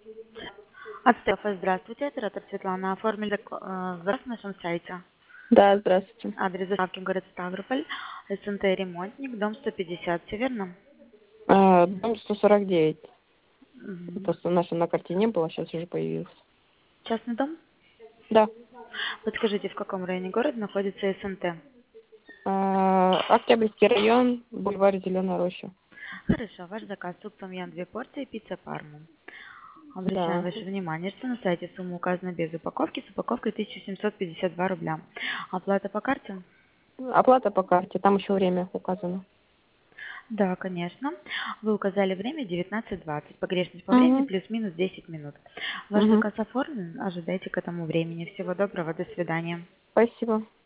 Ацтефа, здравствуйте, оператор Светлана. Оформили заказ на нашем сайте. Да, здравствуйте. Адрес доставки город Ставрополь, СНТ ремонтник, дом 150, все верно? Дом 149. Мгм. Просто наша на карте не было, сейчас уже появился. Частный дом? Да. Подскажите, в каком районе города находится СНТ? Октябрьский район, бульвар Зеленая Роща. Хорошо, ваш заказ суп том-ям 2 порции, пицца парму. Обращаем Да. ваше внимание, что на сайте сумма указана без упаковки, с упаковкой 1752 рубля. Оплата по карте? Оплата по карте, там еще время указано. Да, конечно. Вы указали время 19:20. Погрешность по времени Угу. плюс-минус 10 минут. Ваш Угу. заказ оформлен. Ожидайте к этому времени. Всего доброго. До свидания. Спасибо.